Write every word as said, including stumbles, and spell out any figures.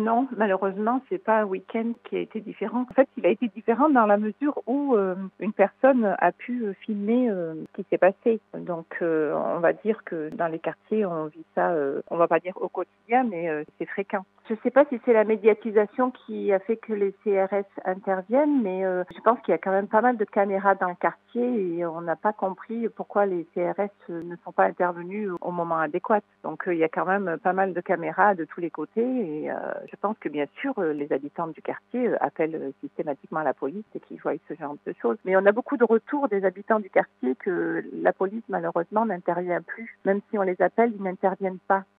Non, malheureusement, c'est pas un week-end qui a été différent. En fait, il a été différent dans la mesure où euh, une personne a pu filmer euh, ce qui s'est passé. Donc, euh, on va dire que dans les quartiers, on vit ça, euh, on va pas dire au quotidien, mais euh, c'est fréquent. Je ne sais pas si c'est la médiatisation qui a fait que les C R S interviennent, mais euh, je pense qu'il y a quand même pas mal de caméras dans le quartier et on n'a pas compris pourquoi les C R S ne sont pas intervenus au moment adéquat. Donc, euh, il y a quand même pas mal de caméras de tous les côtés et euh, je pense que bien sûr, les habitants du quartier appellent systématiquement la police et qu'ils voient ce genre de choses. Mais on a beaucoup de retours des habitants du quartier que la police, malheureusement, n'intervient plus. Même si on les appelle, ils n'interviennent pas.